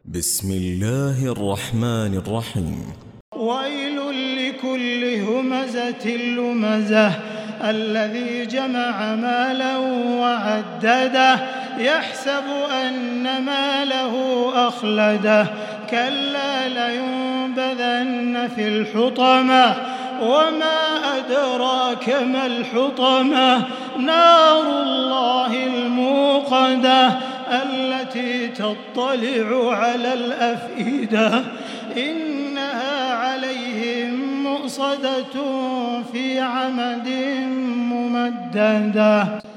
بسم الله الرحمن الرحيم. ويل لكل همزة لمزة الذي جمع مالا وعدده يحسب أن ماله أخلده كلا لينبذن في الحطمة وما أدراك ما الحطمة نار الله الموقدة التي تطلع على الأفئدة إنها عليهم مؤصدة في عمد ممددة.